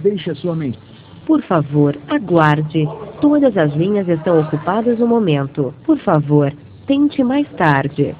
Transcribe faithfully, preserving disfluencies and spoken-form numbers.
Deixe a sua mensagem. Por favor, aguarde. Todas as linhas estão ocupadas no momento. Por favor, tente mais tarde.